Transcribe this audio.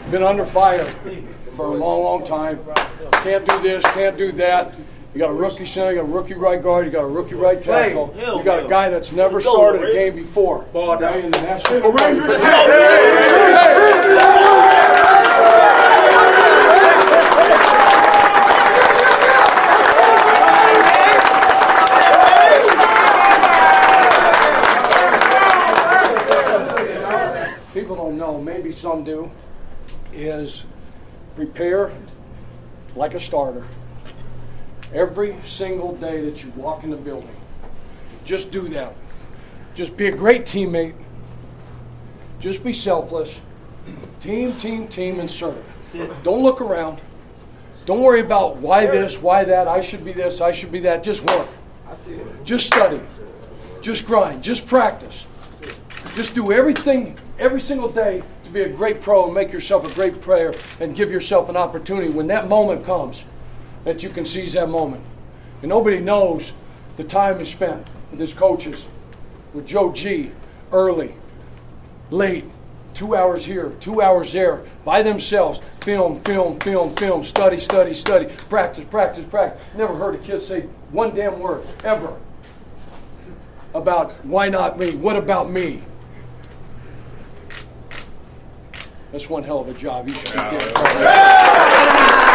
been under fire for a long, long time. Can't do this, can't do that. You got a rookie center, you got a rookie right guard, you got a rookie right tackle. You got a guy that's never started a game before. Ball down in the National Football League. People don't know, maybe some do, is prepare like a starter. Every single day that you walk in the building, just do that. Just be a great teammate. Just be selfless. Team, and serve. Don't look around. Don't worry about why this, why that, I should be this, I should be that. Just work. Just study. Just grind. Just practice. Just do everything every single day to be a great pro and make yourself a great player and give yourself an opportunity when that moment comes that you can seize that moment. And nobody knows the time is spent with his coaches, with Joe G, early, late, 2 hours here, 2 hours there, by themselves, film, study, practice. Never heard a kid say one damn word, ever, about why not me, what about me? That's one hell of a job. You should be dead.